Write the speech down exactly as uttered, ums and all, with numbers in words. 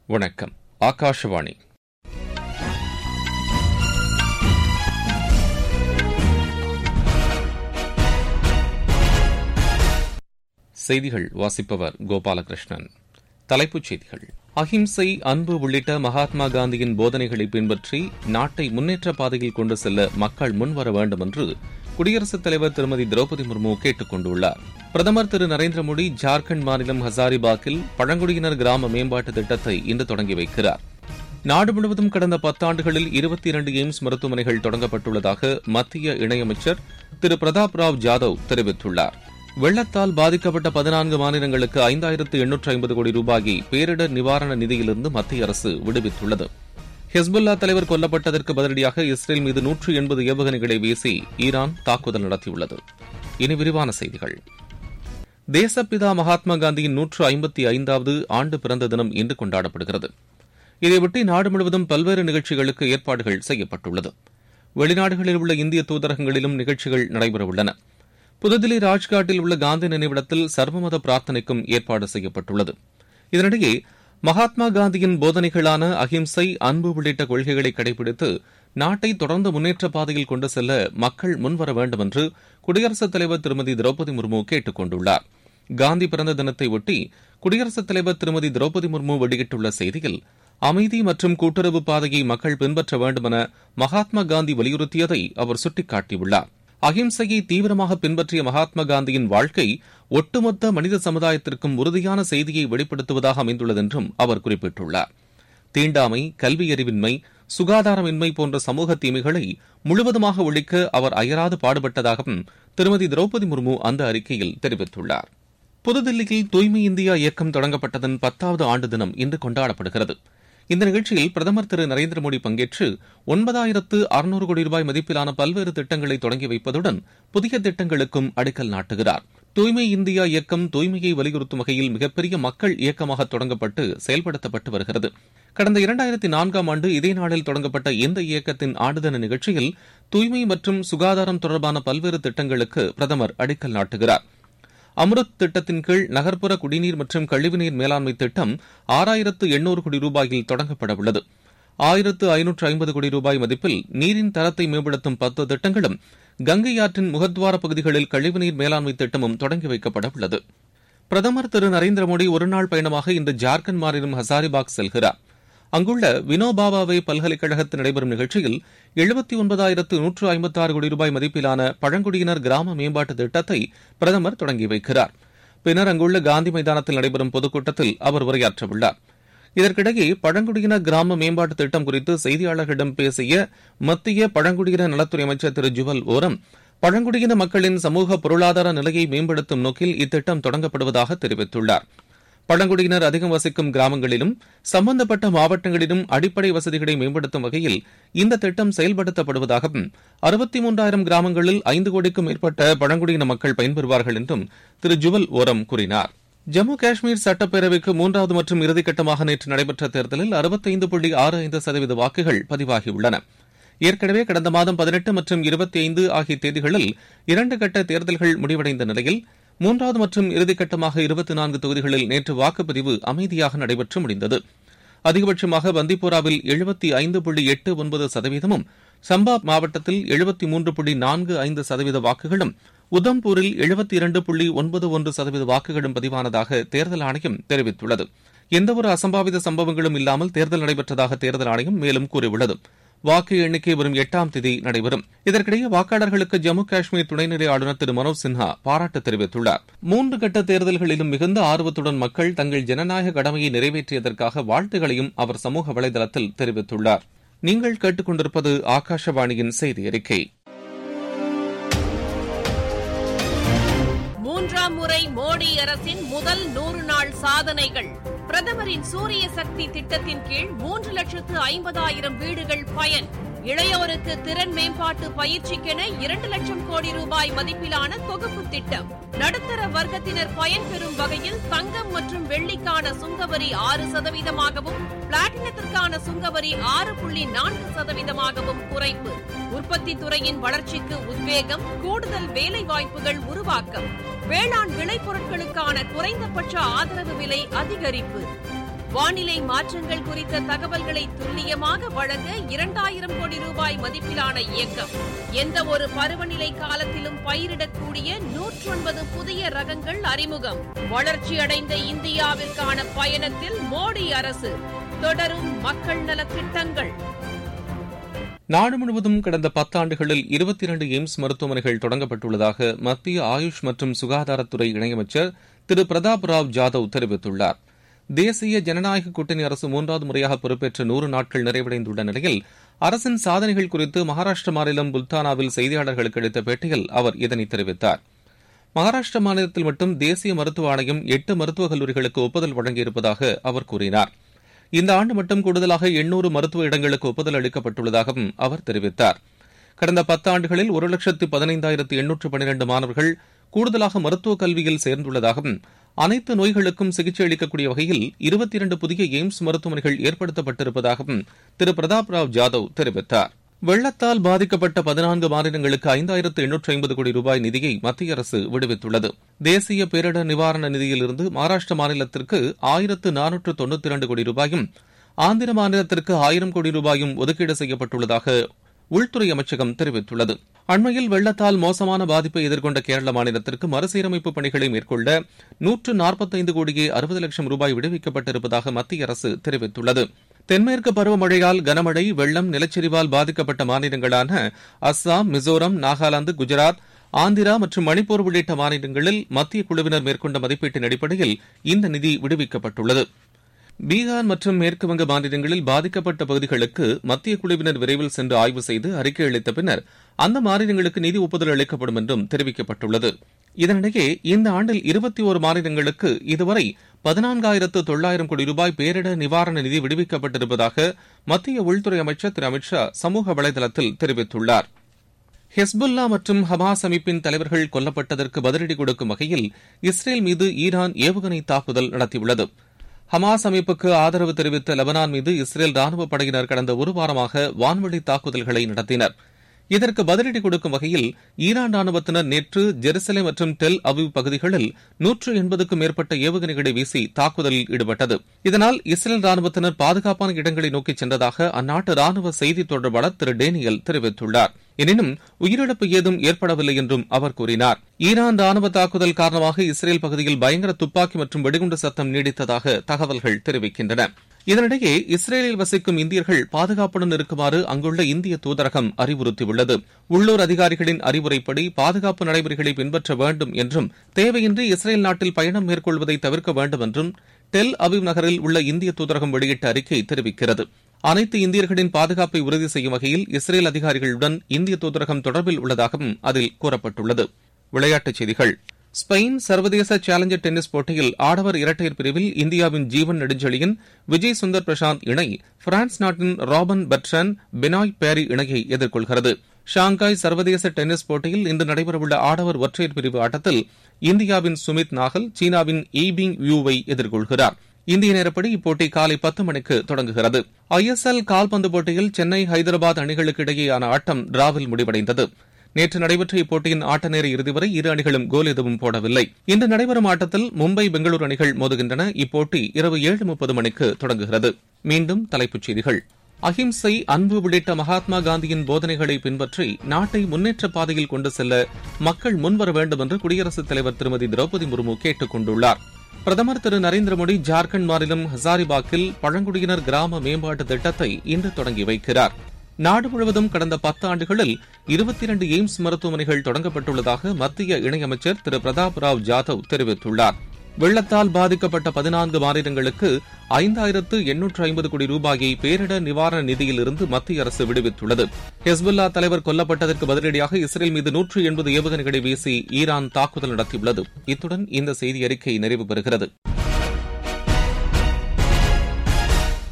வணக்கம். ஆகாஷவாணி. செய்திகள் வாசிப்பவர் கோபாலகிருஷ்ணன். தலைப்புச் செய்திகள். அஹிம்சை, அன்பு உள்ளிட்ட மகாத்மா காந்தியின் போதனைகளை பின்பற்றி நாட்டை முன்னேற்ற பாதையில் கொண்டு செல்ல மக்கள் முன்வர வேண்டும் என்று குடியரசுத் தலைவர் திருமதி திரௌபதி முர்மு கேட்டுக் கொண்டுள்ளார். பிரதமர் திரு நரேந்திர மோடி ஜார்க்கண்ட் மாநிலம் ஹசாரிபாக்கில் பழங்குடியினர் கிராம மேம்பாட்டு திட்டத்தை இன்று தொடங்கி வைக்கிறார். நாடு முழுவதும் கடந்த பத்தாண்டுகளில் இருபத்தி இரண்டு எய்ம்ஸ் மருத்துவமனைகள் தொடங்கப்பட்டுள்ளதாக மத்திய இணையமைச்சர் திரு பிரதாப் ராவ் ஜாதவ் தெரிவித்துள்ளார். வெள்ளத்தால் பாதிக்கப்பட்ட பதினான்கு மாநிலங்களுக்கு ஐந்தாயிரத்து எண்ணூற்று ஐம்பது கோடி ரூபாயை பேரிடர் நிவாரண நிதியிலிருந்து மத்திய அரசு விடுவித்துள்ளது. ஹிஸ்புல்லா தலைவர் கொல்லப்பட்டதற்கு பதிலடியாக இஸ்ரேல் மீது நூற்று எண்பது ஏவுகணைகளை வீசி ஈரான் தாக்குதல் நடத்தியுள்ளது. இனி விரிவான செய்திகள். தேசப்பிதா மகாத்மா காந்தியின் நூற்று ஐம்பத்தி ஐந்தாவது ஆண்டு பிறந்த தினம் இன்று கொண்டாடப்படுகிறது. இதையொட்டி நாடு முழுவதும் பல்வேறு நிகழ்ச்சிகளுக்கு ஏற்பாடுகள் செய்யப்பட்டுள்ளது. வெளிநாடுகளில் உள்ள இந்திய தூதரகங்களிலும் நிகழ்ச்சிகள் நடைபெறவுள்ளன. புதுதில்லி ராஜ்காட்டில் உள்ள காந்தி நினைவிடத்தில் சர்வமத பிரார்த்தனைக்கும் ஏற்பாடு செய்யப்பட்டுள்ளது. இதனிடையே மகாத்மா காந்தியின் போதனைகளான அஹிம்சை, அன்பு உள்ளிட்ட கொள்கைகளை கடைபிடித்து நாட்டை தொடர்ந்து முன்னேற்ற பாதையில் கொண்டு செல்ல மக்கள் முன்வர வேண்டும் என்று குடியரசுத் தலைவர் திருமதி திரௌபதி முர்மு கேட்டுக் கொண்டுள்ளார். காந்தி பிறந்த தினத்தை ஒட்டி குடியரசுத் தலைவர் திருமதி திரௌபதி முர்மு வெளியிட்டுள்ள செய்தியில், அமைதி மற்றும் கூட்டுறவு பாதையை மக்கள் பின்பற்ற வேண்டும் என மகாத்மா காந்தி வலியுறுத்தியதை அவர் சுட்டிக்காட்டியுள்ளார். அஹிம்சையை தீவிரமாக பின்பற்றிய மகாத்மா காந்தியின் வாழ்க்கை ஒட்டுமொத்த மனித சமுதாயத்திற்கும் உறுதியான செய்தியை வெளிப்படுத்துவதாக அமைந்துள்ளது என்றும் அவர் குறிப்பிட்டுள்ளார். தீண்டாமை, கல்வியறிவின்மை, சுகாதாரமின்மை போன்ற சமூக தீமைகளை முழுவதுமாக ஒழிக்க அவர் அயராது பாடுபட்டதாகவும் திருமதி திரௌபதி முர்மு அந்த அறிக்கையில் தெரிவித்துள்ளார். புதுதில்லியில் தூய்மை இந்தியா இயக்கம் தொடங்கப்பட்டதன் பத்தாவது ஆண்டு தினம் இன்று கொண்டாடப்படுகிறது. இந்த நிகழ்ச்சியில் பிரதமர் திரு நரேந்திர மோடி பங்கேற்று ஒன்பதாயிரத்து அறுநூறு கோடி ரூபாய் மதிப்பிலான பல்வேறு திட்டங்களை தொடங்கி வைப்பதுடன் புதிய திட்டங்களுக்கும் அடிக்கல் நாட்டுகிறார். தூய்மை இந்தியா இயக்கம் தூய்மையை வலியுறுத்தும் வகையில் மிகப்பெரிய மக்கள் இயக்கமாக தொடங்கப்பட்டு செயல்படுத்தப்பட்டு வருகிறது. கடந்த இரண்டாயிரத்தி நான்காம் ஆண்டு இதே நாளில் தொடங்கப்பட்ட இந்த இயக்கத்தின் ஆண்டுதின நிகழ்ச்சியில் தூய்மை மற்றும் சுகாதாரம் தொடர்பான பல்வேறு திட்டங்களுக்கு பிரதமர் அடிக்கல் நாட்டுகிறார். அம்ருத் திட்டத்தின் கீழ் நகர்ப்புற குடிநீர் மற்றும் கழிவுநீர் மேலாண்மை திட்டம் ஆறாயிரத்து எண்ணூறு கோடி ரூபாயில் தொடங்கப்பட உள்ளது. ஆயிரத்து ஐநூற்று ஐம்பது கோடி ரூபாய் மதிப்பில் நீரின் தரத்தை மேம்படுத்தும் பத்து திட்டங்களும், கங்கை ஆற்றின் முகத்வார பகுதிகளில் கழிவுநீர் மேலாண்மை திட்டமும் தொடங்கி வைக்கப்பட உள்ளது. பிரதமர் திரு நரேந்திர மோடி ஒருநாள் பயணமாக இன்று ஜார்க்கண்ட் மாநிலம் ஹசாரிபாக் செல்கிறார். அங்குள்ள வினோபாவே பல்கலைக்கழகத்தில் நடைபெறும் நிகழ்ச்சியில் எழுபத்தி ஒன்பதாயிரத்து நூற்று ஐம்பத்தி ஆறு கோடி ரூபாய் மதிப்பிலான பழங்குடியினர் கிராம மேம்பாட்டு திட்டத்தை பிரதமர் தொடங்கி வைக்கிறார். பின்னர் அங்குள்ள காந்தி மைதானத்தில் நடைபெறும் பொதுக்கூட்டத்தில் அவர் உரையாற்றவுள்ளார். இதற்கிடையே பழங்குடியினர் கிராம மேம்பாட்டு திட்டம் குறித்து செய்தியாளர்களிடம் பேசிய மத்திய பழங்குடியினர் நலத்துறை அமைச்சர் திரு ஜுவல் ஓரம், பழங்குடியின மக்களின் சமூக பொருளாதார நிலையை மேம்படுத்தும் நோக்கில் இத்திட்டம் தொடங்கப்படுவதாக தெரிவித்துள்ளார். பழங்குடியினர் அதிகம் வசிக்கும் கிராமங்களிலும் சம்பந்தப்பட்ட மாவட்டங்களிலும் அடிப்படை வசதிகளை மேம்படுத்தும் வகையில் இந்த திட்டம் செயல்படுத்தப்படுவதாகவும், அறுபத்தி மூன்றாயிரம் கிராமங்களில் ஐந்து கோடிக்கும் மேற்பட்ட பழங்குடியின மக்கள் பயன்பெறுவார்கள் என்றும் திரு ஜுவல் ஓரம் கூறினார். ஜம்மு காஷ்மீர் சட்டப்பேரவைக்கு மூன்றாவது மற்றும் இறுதிக்கட்டமாக நேற்று நடைபெற்ற தேர்தலில் அறுபத்தைந்து புள்ளி ஆறு ஐந்து சதவீத வாக்குகள் பதிவாகியுள்ளன. ஏற்கனவே கடந்த மாதம் பதினெட்டு மற்றும் இருபத்தி ஐந்து ஆகிய தேதிகளில் இரண்டு கட்ட தேர்தல்கள் முடிவடைந்த நிலையில் மூன்றாவது மற்றும் இறுதிக்கட்டமாக இருபத்தி நான்கு தொகுதிகளில் நேற்று வாக்குப்பதிவு அமைதியாக நடைபெற்று முடிந்தது. அதிகபட்சமாக பந்திப்போராவில் எழுபத்தி ஐந்து புள்ளி எட்டு ஒன்பது சதவீதமும், சம்பா மாவட்டத்தில் எழுபத்தி மூன்று புள்ளி நான்கு ஐந்து சதவீத வாக்குகளும், உதம்பூரில் எழுபத்தி இரண்டு புள்ளி ஒன்பது ஒன்று சதவீத வாக்குகளும் பதிவானதாக தேர்தல் ஆணையம் தெரிவித்துள்ளது. எந்தவொரு அசம்பாவித சம்பவங்களும் இல்லாமல் தேர்தல் நடைபெற்றதாக தேர்தல் ஆணையம் மேலும் கூறியுள்ளது. வாக்கு எண்ணிக்கை வரும் எட்டாம் தேதி நடைபெறும். இதற்கிடையே வாக்காளர்களுக்கு ஜம்மு காஷ்மீர் துணைநிலை ஆளுநர் திரு மனோஜ் சின்ஹா பாராட்டு தெரிவித்துள்ளார். மூன்று கட்ட தேர்தல்களிலும் மிகுந்த ஆர்வத்துடன் மக்கள் தங்கள் ஜனநாயக கடமையை நிறைவேற்றியதற்காக வாழ்த்துகளையும் அவர் சமூக வலைதளத்தில் தெரிவித்துள்ளார். நீங்கள் கேட்டுக் கொண்டிருப்பது ஆகாஷவாணியின் செய்தி அறிக்கை. மூன்றாம் முறை மோடி அரசின் முதல் நூறு நாள் சாதனைகள். பிரதமரின் சூரிய சக்தி திட்டத்தின் கீழ் மூன்று லட்சத்து ஐம்பதாயிரம் வீடுகள் பயன். இளையோருக்கு திறன் மேம்பாட்டு பயிற்சிக்கென இரண்டு லட்சம் கோடி ரூபாய் மதிப்பிலான தொகுப்பு திட்டம். நடுத்தர வர்க்கத்தினர் பயன்பெறும் வகையில் தங்கம் மற்றும் வெள்ளிக்கான சுங்கவரி ஆறு சதவீதமாகவும், பிளாட்டினத்திற்கான சுங்கவரி ஆறு புள்ளி நான்கு சதவீதமாகவும் குறைப்பு. உற்பத்தி துறையின் வளர்ச்சிக்கு உத்வேகம், கூடுதல் வேலை வாய்ப்புகள் உருவாக்கம். வேளாண் விளைபொருட்களுக்கான குறைந்தபட்ச ஆதரவு விலை அதிகரிப்பு. வானிலை மாற்றங்கள் குறித்த தகவல்களை துல்லியமாக வழங்க இரண்டாயிரம் கோடி ரூபாய் மதிப்பிலான இயக்கம். எந்த ஒரு பருவநிலை காலத்திலும் பயிரிடக்கூடிய நூற்று ஒன்பது புதிய ரகங்கள் அறிமுகம். வளர்ச்சியடைந்த இந்தியாவிற்கான பயணத்தில் மோடி அரசு. தொடரும் மக்கள் நலத் திட்டங்கள். நாடு முழுவதும் கடந்த பத்தாண்டுகளில் இருபத்தி இரண்டு எய்ம்ஸ் மருத்துவமனைகள் தொடங்கப்பட்டுள்ளதாக மத்திய ஆயுஷ் மற்றும் சுகாதாரத்துறை இணையமைச்சர் திரு பிரதாப் ராவ் ஜாதவ் தெரிவித்துள்ளார். தேசிய ஜனநாயக கூட்டணி அரசு மூன்றாவது முறையாக பொறுப்பேற்ற நூறு நாட்கள் நிறைவடைந்துள்ள நிலையில் அரசின் சாதனைகள் குறித்து மகாராஷ்டிர மாநிலம் புல்தானாவில் செய்தியாளர்களுக்கு அளித்த பேட்டியில் அவர் இதனை தெரிவித்தார். மகாராஷ்டிர மாநிலத்தில் மட்டும் தேசிய மருத்துவ ஆணையம் எட்டு மருத்துவக் கல்லூரிகளுக்கு ஒப்புதல் வழங்கியிருப்பதாக அவர் கூறினார். இந்த ஆண்டு மட்டும் கூடுதலாக எண்ணூறு மருத்துவ இடங்களுக்கு ஒப்புதல் அளிக்கப்பட்டுள்ளதாகவும் அவர் தெரிவித்தார். கடந்த பத்தாண்டுகளில் ஒரு லட்சத்து பதினைந்தாயிரத்து எண்ணூற்று பன்னிரண்டு மாணவர்கள் கூடுதலாக மருத்துவக் கல்வியில் சேர்ந்துள்ளதாகவும் அனைத்து நோய்களுக்கும் சிகிச்சை அளிக்கக்கூடிய வகையில் இருபத்தி இரண்டு புதிய எய்ம்ஸ் மருத்துவமனைகள் ஏற்படுத்தப்பட்டிருப்பதாகவும் திரு பிரதாப் ராவ் ஜாதவ் தெரிவித்தார். வெள்ளத்தால் பாதிக்கப்பட்ட பதினான்கு மாநிலங்களுக்கு ஐந்தாயிரத்து எண்ணூற்று ஐம்பது கோடி ரூபாய் நிதியை மத்திய அரசு விடுவித்துள்ளது. தேசிய பேரிடர் நிவாரண நிதியிலிருந்து மகாராஷ்டிர மாநிலத்திற்கு ஆயிரத்து நானூற்று தொன்னூற்றி இரண்டு கோடி ரூபாயும் ஆந்திர மாநிலத்திற்கு ஆயிரம் கோடி ரூபாயும் ஒதுக்கீடு செய்யப்பட்டுள்ளதாக உள்துறை அமைச்சகம் தெரிவித்துள்ளது. அண்மையில் வெள்ளத்தால் மோசமான பாதிப்பை எதிர்கொண்ட கேரள மாநிலத்திற்கு மறுசீரமைப்பு பணிகளை மேற்கொள்ள நூற்று நாற்பத்தைந்து கோடியே அறுபது லட்சம் ரூபாய் விடுவிக்கப்பட்டிருப்பதாக மத்திய அரசு தெரிவித்துள்ளது. தென்மேற்கு பருவமழையால் கனமழை, வெள்ளம், நிலச்சரிவால் பாதிக்கப்பட்ட மாநிலங்களான அஸ்ஸாம், மிசோரம், நாகாலாந்து, குஜராத், ஆந்திரா மற்றும் மணிப்பூர் உள்ளிட்ட மாநிலங்களில் மத்திய குழுவினர் மேற்கொண்ட மதிப்பீட்டின் அடிப்படையில் இந்த நிதி விடுவிக்கப்பட்டுள்ளது. பீகார் மற்றும் மேற்குவங்க மாநிலங்களில் பாதிக்கப்பட்ட பகுதிகளுக்கு மத்திய குழுவினர் விரைவில் சென்று ஆய்வு செய்து அறிக்கை அளித்த பின்னர் அந்த மாநிலங்களுக்கு நிதி ஒப்புதல் அளிக்கப்படும் என்றும் தெரிவிக்கப்பட்டுள்ளது. இதனிடையே இந்த ஆண்டில் இருபத்தி ஒரு மாநிலங்களுக்கு இதுவரை பதினான்காயிரத்து தொள்ளாயிரம் கோடி ரூபாய் பேரிடர் நிவாரண நிதி விடுவிக்கப்பட்டிருப்பதாக மத்திய உள்துறை அமைச்சர் திரு அமித் ஷா சமூக வலைதளத்தில் தெரிவித்துள்ளார். ஹெஸ்புல்லா மற்றும் ஹமாஸ் அமைப்பின் தலைவர்கள் கொல்லப்பட்டதற்கு பதிலடி கொடுக்கும் வகையில் இஸ்ரேல் மீது ஈரான் ஏவுகணை தாக்குதல் நடத்தியுள்ளது. ஹமாஸ் அமைப்புக்கு ஆதரவு தெரிவித்த லெபனான் மீது இஸ்ரேல் ராணுவப் படையினர் கடந்த ஒரு வாரமாக வான்வழி தாக்குதல்களை நடத்தினர். இதற்கு பதிலடி கொடுக்கும் வகையில் ஈரான் ராணுவத்தினர் நேற்று ஜெருசலேம் மற்றும் டெல் அவிவ் பகுதிகளில் நூற்று எண்பதுக்கும் மேற்பட்ட ஏவுகணைகளை வீசி தாக்குதலில் ஈடுபட்டது. இதனால் இஸ்ரேல் ராணுவத்தினர் பாதுகாப்பான இடங்களை நோக்கி சென்றதாக அந்நாட்டு ராணுவ செய்தி தொடர்பாளர் திரு டேனியல் தெரிவித்துள்ளார். எனினும் உயிரிழப்பு ஏதும் ஏற்படவில்லை என்றும் அவர் கூறினார். ஈரான் ராணுவ தாக்குதல் காரணமாக இஸ்ரேல் பகுதியில் பயங்கர துப்பாக்கி மற்றும் வெடிகுண்டு சத்தம் நீடித்ததாக தகவல்கள் தெரிவிக்கின்றன. இதனிடையே இஸ்ரேலில் வசிக்கும் இந்தியர்கள் பாதுகாப்புடன் இருக்குமாறு அங்குள்ள இந்திய தூதரகம் அறிவுறுத்தியுள்ளது. உள்ளூர் அதிகாரிகளின் அறிவுரைப்படி பாதுகாப்பு நடைமுறைகளை பின்பற்ற வேண்டும் என்றும் தேவையின்றி இஸ்ரேல் நாட்டில் பயணம் மேற்கொள்வதை தவிர்க்க வேண்டும் என்றும் டெல் அவிவ் நகரில் உள்ள இந்திய தூதரகம் வெளியிட்ட அறிக்கை தெரிவிக்கிறது. அனைத்து இந்தியர்களின் பாதுகாப்பை உறுதி செய்யும் வகையில் இஸ்ரேல் அதிகாரிகளுடன் இந்திய தூதரகம் தொடர்பில் உள்ளதாகவும் அதில் கூறப்பட்டுள்ளது. விளையாட்டுச் செய்திகள். ஸ்பெயின் சர்வதேச சேலஞ்சர் டென்னிஸ் போட்டியில் ஆடவர் இரட்டையர் பிரிவில் இந்தியாவின் ஜீவன் நெடுஞ்செழியன், விஜய் சுந்தர் பிரசாந்த் இணை பிரான்ஸ் நாட்டின் ராபன் பெர்ட்ரான் பெனாய் பேரி இணையை எதிர்கொள்கிறது. ஷாங்காய் சர்வதேச டென்னிஸ் போட்டியில் இன்று நடைபெறவுள்ள ஆடவர் ஒற்றையர் பிரிவு ஆட்டத்தில் இந்தியாவின் சுமித் நாகல் சீனாவின் ஈபிங் யூவை எதிர்கொள்கிறார். இந்திய நேரப்படி இப்போட்டி காலை பத்து மணிக்கு தொடங்குகிறது. ஐ எஸ் எல் கால்பந்து போட்டியில் சென்னை, ஹைதராபாத் அணிகளுக்கு இடையேயான ஆட்டம் டிராவில் முடிவடைந்தது. நேற்று நடைபெற்ற இப்போட்டியின் ஆட்ட நேர இறுதி வரை இரு அணிகளும் கோல் எதுவும் போடவில்லை. இன்று நடைபெறும் ஆட்டத்தில் மும்பை, பெங்களூரு அணிகள் மோதுகின்றன. இப்போட்டி இரவு ஏழு முப்பது மணிக்கு தொடங்குகிறது. மீண்டும் தலைப்புச் செய்திகள். அஹிம்சை, அன்பு உள்ளிட்ட மகாத்மா காந்தியின் போதனைகளை பின்பற்றி நாட்டை முன்னேற்ற பாதையில் கொண்டு செல்ல மக்கள் முன்வர வேண்டும் என்று குடியரசுத் தலைவர் திருமதி திரௌபதி முர்மு கேட்டுக் கொண்டுள்ளார். பிரதமர் திரு நரேந்திர மோடி ஜார்க்கண்ட் மாநிலம் ஹசாரிபாக்கில் பழங்குடியினர் கிராம மேம்பாட்டு திட்டத்தை இன்று தொடங்கி வைக்கிறார். நாடு முழுவதும் கடந்த பத்து ஆண்டுகளில் இருபத்தி இரண்டு எய்ம்ஸ் மருத்துவமனைகள் தொடங்கப்பட்டுள்ளதாக மத்திய இணையமைச்சர் திரு பிரதாப் ராவ் ஜாதவ் தெரிவித்துள்ளார். வெள்ளத்தால் பாதிக்கப்பட்ட பதினான்கு மாநிலங்களுக்கு ஐந்தாயிரத்து எண்ணூற்று ஐம்பது கோடி ரூபாயை பேரிடர் நிவாரண நிதியிலிருந்து மத்திய அரசு விடுவித்துள்ளது. ஹெஸ்புல்லா தலைவர் கொல்லப்பட்டதற்கு பதிலடியாக இஸ்ரேல் மீது நூற்று எண்பது ஏவுகணைகளை வீசி ஈரான் தாக்குதல் நடத்தியுள்ளது. இத்துடன் இந்த செய்தி அறிக்கை நிறைவு பெறுகிறது.